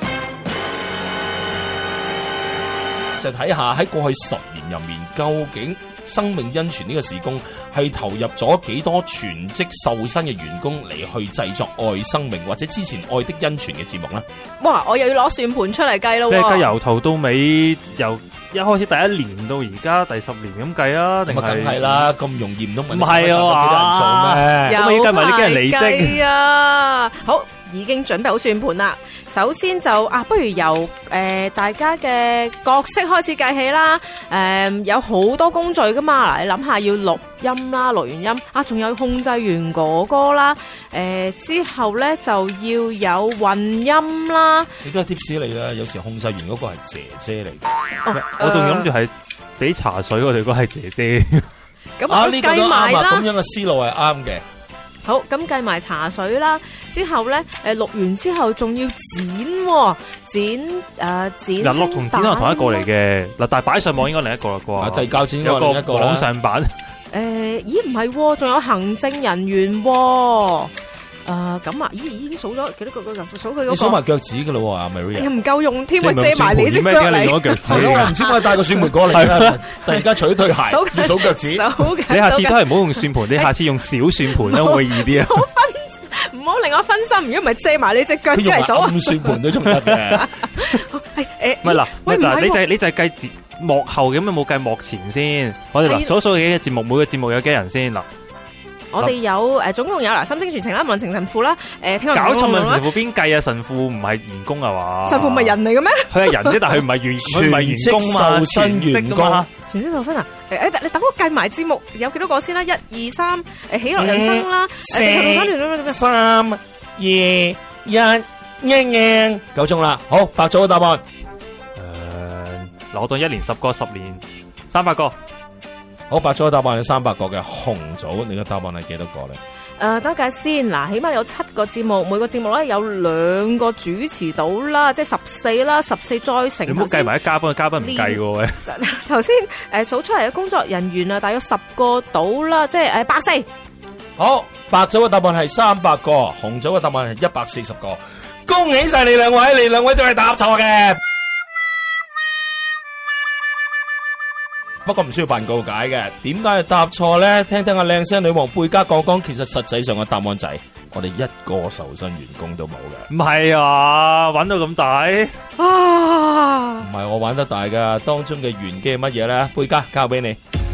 就睇下喺過去10年入面，究竟生命恩泉呢個事工係投入咗幾多全職受薪嘅員工嚟去製作愛生命或者之前愛的恩泉嘅節目呢？ 哇！我又要攞算盤出嚟計咯。 你係計由頭到尾，由一開始第1年到而家第10年咁計啊？定係？梗係啦，咁容易唔通問你幾多人做咩？ 有要計埋呢幾人離職啊！好。已經準備好算盤啦。首先就不如由大家嘅角色開始計起啦。有好多工序噶嘛，嗱，你諗下要錄音啦，錄完音仲有控制員哥哥啦。之後咧就要有混音啦。 你都係 tips 嚟啦，有時控制員嗰個係姐姐嚟嘅。 我仲諗住係俾茶水我哋嗰係姐姐。 咁我計埋啦。 咁樣嘅思路係啱嘅。 好，咁計埋茶水啦，之後咧，錄完之後仲要剪。 嗱，錄同剪係同一個嚟嘅，嗱，但係擺上網應該另一個啦啩。 遞交剪有個網上版。 咦唔係，仲有行政人員。咁啊，咦已經數咗幾多個？數佢嗰個。 你數埋腳趾噶咯，阿 Maria。 唔夠用添，我借埋你隻腳嚟。 係咯，我唔知點解帶個算盤過嚟啦。突然間除咗對鞋，要數腳趾。 你下次都係唔好用算盤，你下次用小算盤咧會易啲啊。 唔好令我分心，如果唔係借埋你隻腳真係數。 暗算盤都仲得嘅。 唔係嗱，你就係計幕後咁樣，冇計幕前先。我哋嗱數數幾個節目，每個節目有幾人先嗱。 我哋有總共有心聲傳情啦，問情神父啦，聽我搞錯問神父邊計啊？神父唔係員工啊嘛？ 神父唔係人嚟嘅咩？ 佢係人啫，但係佢唔係員工嘛？ 全職員工， 全職受薪啊！你等我計埋節目有幾多個先啦？1、2、3，喜樂人生啦 ，3、2、1，夠鐘啦！好，白組嘅答案。 我當1年10個，10年300個。 好，白組嘅答案係300個嘅。紅組，你嘅答案係幾多個咧？ 等計先，嗱，起碼有7個節目，每個節目咧有2個主持到啦，即係14啦，14再乘。 你唔好計埋啲嘉賓，嘉賓唔計嘅喎。 頭先數出嚟嘅工作人員啊，大約10個到啦，即係84。 好，白組嘅答案係300個，紅組嘅答案係140個。恭喜晒你兩位，你兩位都係答錯嘅。不過唔需要扮告解嘅，點解係答錯咧？聽聽阿靚聲女王貝嘉講，其實實際上嘅答案就係我哋1個受薪員工都冇嘅。 唔係啊，玩到咁大啊！ 唔係我玩得大噶，當中嘅玄機係乜嘢咧？貝嘉交俾你。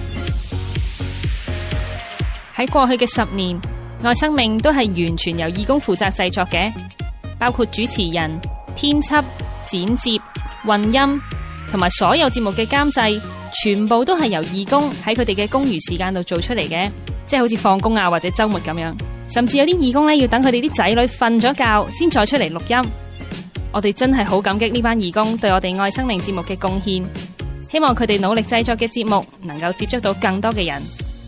喺過去嘅10年，愛生命都係完全由義工負責製作嘅，包括主持人、編輯、剪接、混音同埋所有節目嘅監製。全部都係由義工喺佢哋嘅公餘時間度做出嚟嘅，即係好似放工啊或者周末咁樣，甚至有啲義工咧要等佢哋啲仔女瞓咗覺先再出嚟錄音。我哋真係好感激呢班義工對我哋愛生命節目嘅貢獻，希望佢哋努力製作嘅節目能夠接觸到更多嘅人。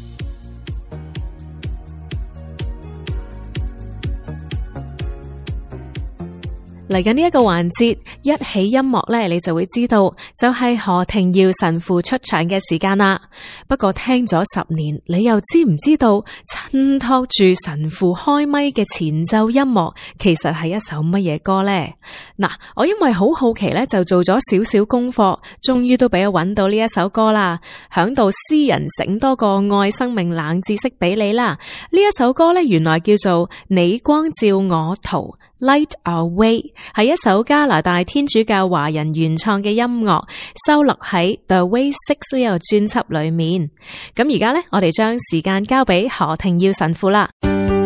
嚟緊呢一個環節，一起音樂咧，你就會知道就係何庭耀神父出場嘅時間啦。不過聽咗10年，你又知唔知道襯托住神父開咪嘅前奏音樂其實係一首乜嘢歌呢？嗱，我因為好好奇咧，就做咗少少功課，終於都俾我揾到呢一首歌啦。響度私人醒多個愛生命冷知識俾你啦。呢一首歌咧，原來叫做你光照我途。 Light Our Way 係一首加拿大天主教華人原創嘅音樂，收錄喺 The Way 6呢個專輯裏面。咁而家呢，我哋將時間交俾何庭耀神父啦。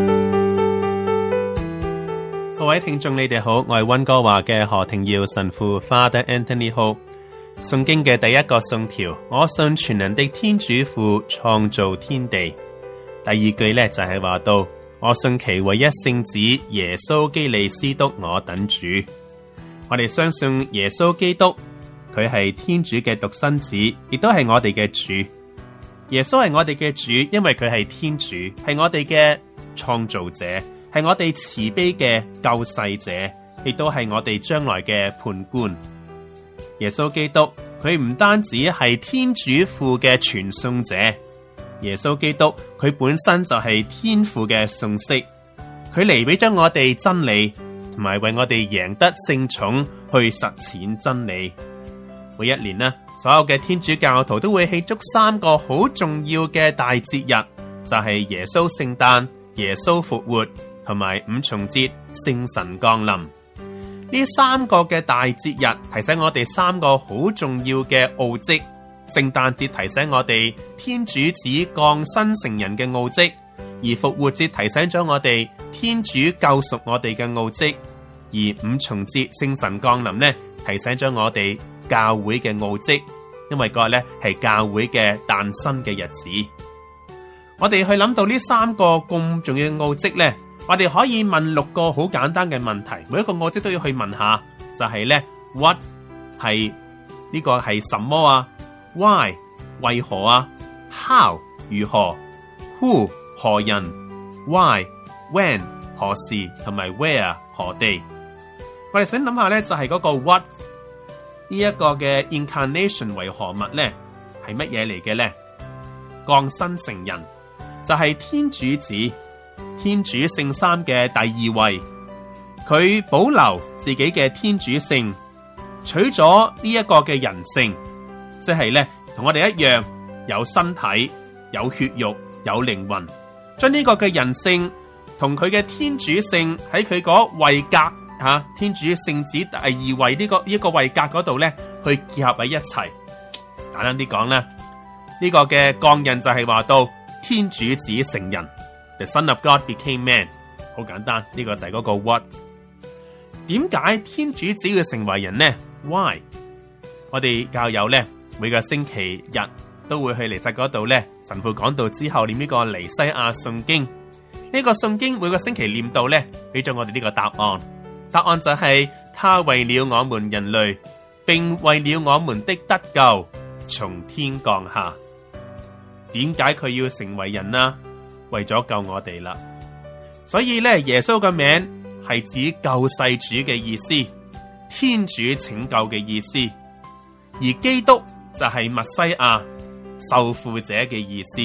各位聽眾，你哋好，我係溫哥華嘅何庭耀神父 Father Anthony Ho。誦經嘅第一個頌條，我信全能的天主父創造天地。第二句呢，就係話到，我信其唯一聖子耶穌基利斯督我等主。我哋相信耶穌基督，佢係天主嘅獨生子，亦都係我哋嘅主。耶穌係我哋嘅主，因為佢係天主，係我哋嘅創造者，係我哋慈悲嘅救世者，亦都係我哋將來嘅判官。耶穌基督佢唔單止係天主父嘅傳送者，耶穌基督佢本身就係天父嘅信息，佢嚟俾咗我哋真理，同埋為我哋贏得聖寵去實踐真理。每一年呢，所有嘅天主教徒都會慶祝3個好重要嘅大節日，就係耶穌聖誕、耶穌復活同埋五重節聖神降臨。呢3個嘅大節日提醒我哋3個好重要嘅奧蹟。聖誕節提醒我哋天主子降生成人嘅奧蹟，而復活節提醒咗我哋天主救贖我哋嘅奧蹟，而五重節聖神降臨呢，提醒咗我哋教會嘅奧蹟，因為嗰日呢係教會嘅誕生嘅日子。我哋去諗到呢3個咁重要嘅奧蹟呢，我哋可以問6個好簡單嘅問題，每一個奧蹟都要去問下，就係呢 what 係呢個係什麼啊？ Why 為何啊？ How 如何？ Who 何人？ Why when 何時？同埋 where 何地？我哋想諗下咧，就係嗰個 what 呢一個嘅 incarnation 為何物咧？係乜嘢嚟嘅咧？降生成人就係天主子，天主聖三嘅第2位，佢保留自己嘅天主性，取咗呢一個嘅人性。即係咧，同我哋一樣有身體、有血肉、有靈魂，將呢個嘅人性同佢嘅天主性喺佢嗰位格天主聖子第2位呢個位格嗰度咧，去結合喺一齊。簡單啲講咧，呢個嘅降孕就係話到天主子成人 ，The Son of God became man。好簡單，呢個就係嗰個 what。點解天主子要成為人呢 ？Why？ 我哋教友咧，每個星期日都會去彌撒嗰度咧，神父講道之後念呢個尼西亞誦經。呢個誦經每個星期念到咧，俾咗我哋呢個答案。答案就係他為了我們人類，並為了我們的得救，從天降下。點解佢要成為人啊？為咗救我哋啦。所以咧，耶穌嘅名係指救世主嘅意思，天主拯救嘅意思。而基督就係默西亞受傅者嘅意思。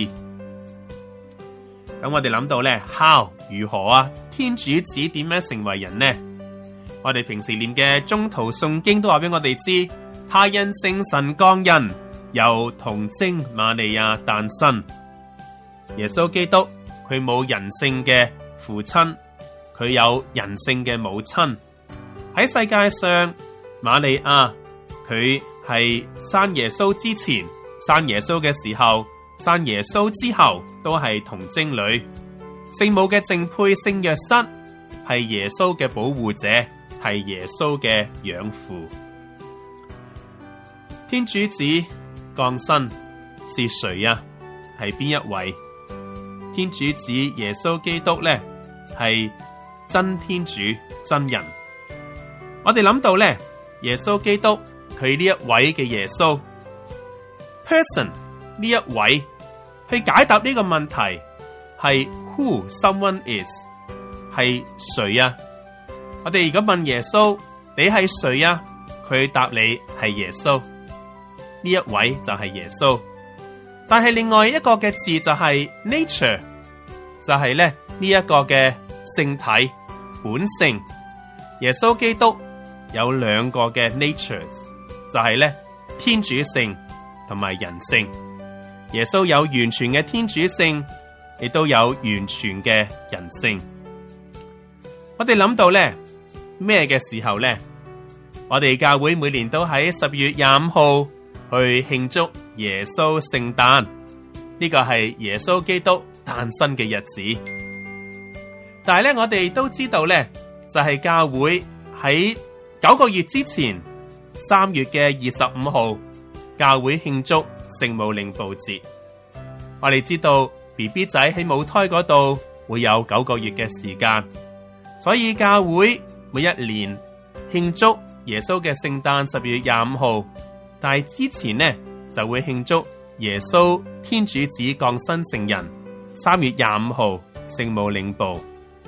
咁我哋諗到咧 ，how 如何啊？天主子點樣成為人呢？我哋平時念嘅中途誦經都話俾我哋知，他因聖神降孕，由童貞瑪利亞誕生。耶穌基督佢冇人性嘅父親，佢有人性嘅母親。喺世界上，瑪利亞佢係生耶穌之前、生耶穌嘅時候、生耶穌之後都係童貞女。聖母嘅淨配聖若瑟係耶穌嘅保護者，係耶穌嘅養父。天主子降生是誰啊？係邊一位？天主子耶穌基督呢，係真天主真人。我哋諗到呢，耶穌基督。佢呢一位嘅耶穌 person 呢一位去解答呢個問題係 who someone is 係誰啊？我哋如果問耶穌你係誰啊？佢答你係耶穌，呢一位就係耶穌。但係另外一個嘅字就係 nature， 就係咧呢一個嘅性體本性。耶穌基督有2個嘅 natures。就係咧天主性同埋人性。耶穌有完全嘅天主性，亦都有完全嘅人性。我哋諗到咧， 咩嘅時候呢？我哋教會每年都喺12月25號去慶祝耶穌聖誕，呢個係耶穌基督誕生嘅日子。但係咧，我哋都知道咧，就係教會喺9個月之前3月嘅25號，教會慶祝聖母領報節。我哋知道 BB 仔喺母胎嗰度會有9個月嘅時間，所以教會每一年慶祝耶穌嘅聖誕12月25號，但係之前呢就會慶祝耶穌天主子降生成人3月25號聖母領報。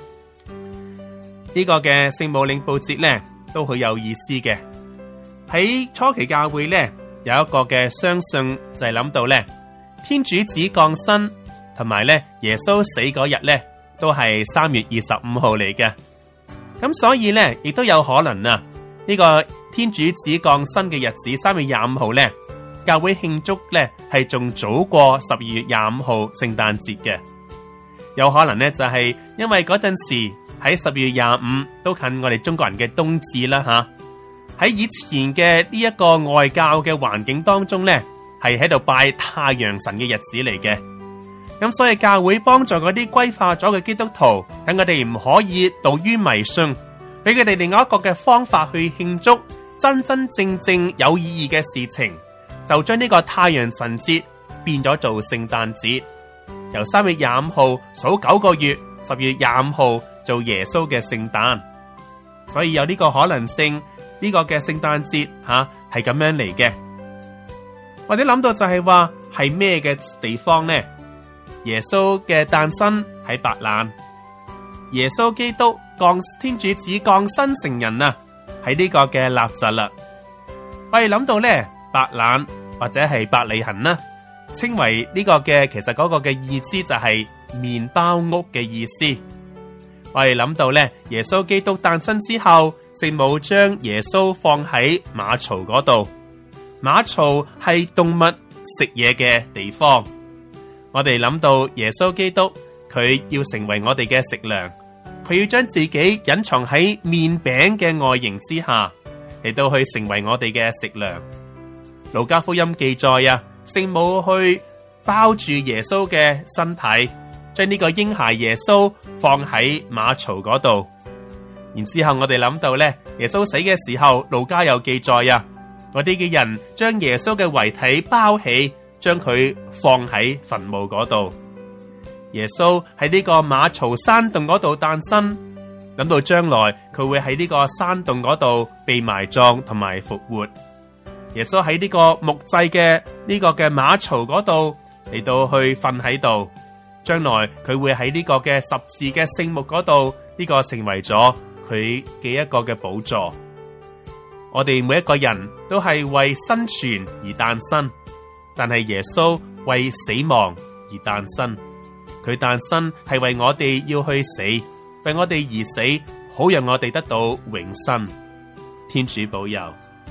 呢個嘅聖母領報節呢都好有意思嘅。喺初期教會呢有一個嘅相信就係諗到呢天主子降生同埋呢耶穌死嗰日呢都係3月25號嚟嘅。咁所以呢亦都有可能啊，呢個天主子降生嘅日子3月25號呢教會慶祝呢係仲早過12月25號聖誕節嘅。有可能呢就係因為嗰陣時喺12月25都近我哋中國人嘅冬至啦吓。喺以前嘅呢一個外教嘅環境當中呢係喺度拜太陽神嘅日子嚟嘅。咁所以教會幫助嗰啲歸化咗嘅基督徒，等佢哋唔可以倒於迷信，俾佢哋另外一個嘅方法去慶祝真真正正有意義嘅事情，就將呢個太陽神節變咗做聖誕節，由3月25號數9個月，10月25號做耶穌嘅聖誕。所以有呢個可能性，呢個嘅聖誕節係咁樣嚟嘅。或者諗到就係話係咩嘅地方呢？耶穌嘅誕生喺白冷，耶穌基督天主子降生成人啊，喺呢個嘅納匝肋。我哋諗到咧白冷或者係伯利恆啦，稱為呢個嘅其實嗰個嘅意思就係麵包屋嘅意思。我哋諗到咧耶穌基督誕生之後，聖母將耶穌放喺馬槽嗰度，馬槽係動物食嘢嘅地方。我哋諗到耶穌基督佢要成為我哋嘅食糧，佢要將自己隱藏喺麵餅嘅外形之下，嚟到去成為我哋嘅食糧。路加福音記載啊，聖母去包住耶穌嘅身體，將呢個嬰孩耶穌放喺馬槽嗰度。然之後我哋諗到咧，耶穌死嘅時候，路加有記載啊，嗰啲嘅人將耶穌嘅遺體包起，將佢放喺墳墓嗰度。耶穌喺呢個馬槽山洞嗰度誕生，諗到將來佢會喺呢個山洞嗰度被埋葬同埋復活。耶穌喺呢個木製嘅呢個嘅馬槽嗰度嚟到去瞓喺度，將來佢會喺呢個嘅十字嘅聖木嗰度，呢個成為咗佢嘅一個嘅寶座。我哋每一個人都係為生存而誕生，但係耶穌為死亡而誕生。佢誕生係為我哋要去死，為我哋而死，好讓我哋得到永生。天主保佑。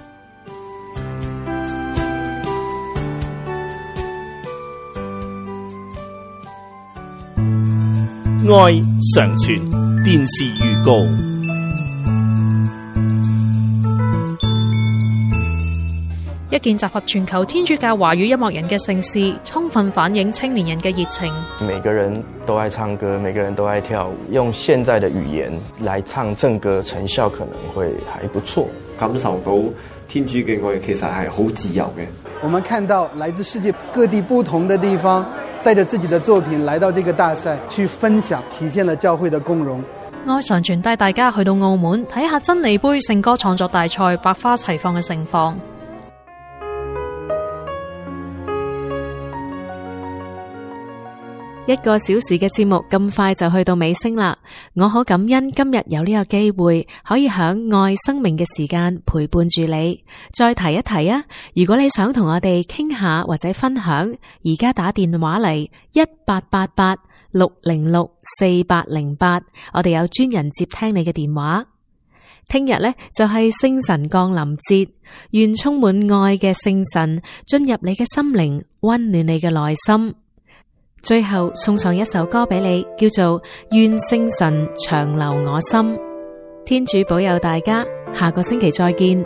愛常傳電視預告。 一件集合全球天主教華語音樂人嘅盛事，充分反映青年人嘅熱情。 每個人都愛唱歌，每個人都愛跳舞，用現在的語言來唱正歌，成效可能會還不錯。 感受到天主嘅愛其實係好自由嘅。 我們看到來自世界各地不同的地方，帶着自己的作品來到這個大賽去分享，體現了教會的共融。 愛常傳帶大家去到澳門睇下真理杯聖歌創作大賽百花齊放嘅盛況。 一個小時嘅節目咁快就去到尾聲啦，我好感恩今日有呢個機會可以響愛生命嘅時間陪伴住你。再提一提啊，如果你想同我哋傾下或者分享，而家打電話嚟1888-606-4808，我哋有專人接聽你嘅電話。聽日呢，就係聖神降臨節，願充滿愛嘅聖神進入你嘅心靈，溫暖你嘅內心。最後送上一首歌俾你，叫做《願聖神長留我心》。 天主保佑大家，下個星期再見。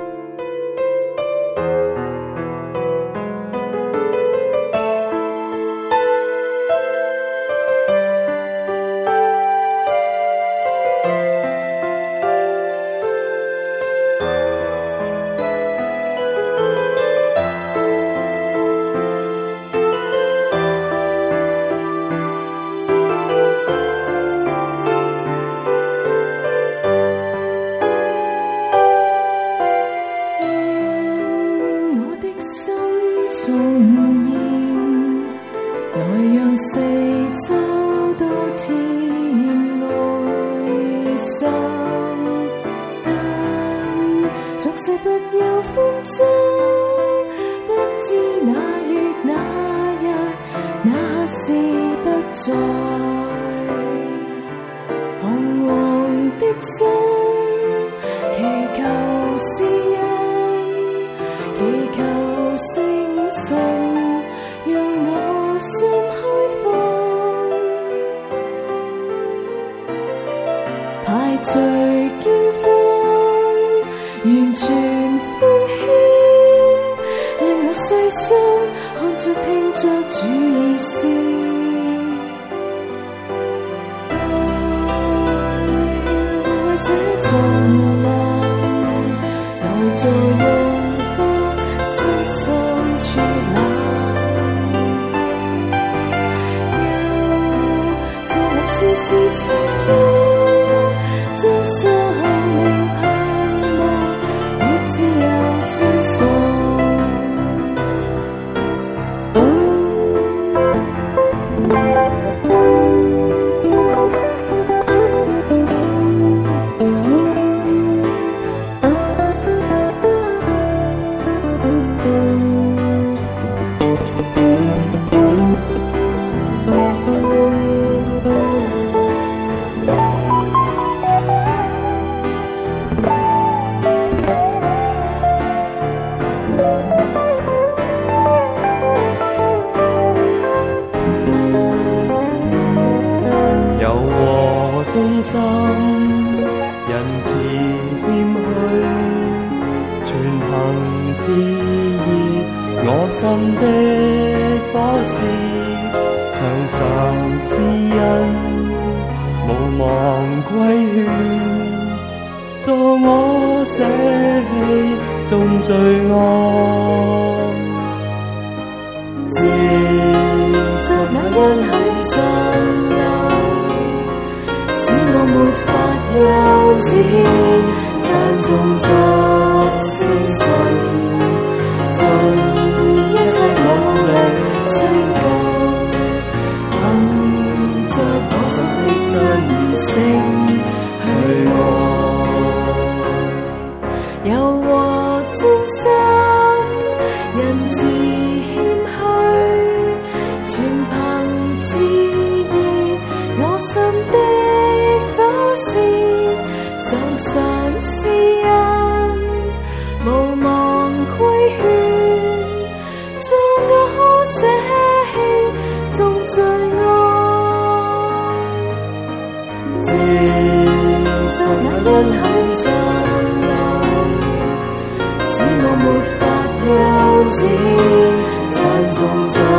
使我沒法幼稚，讚頌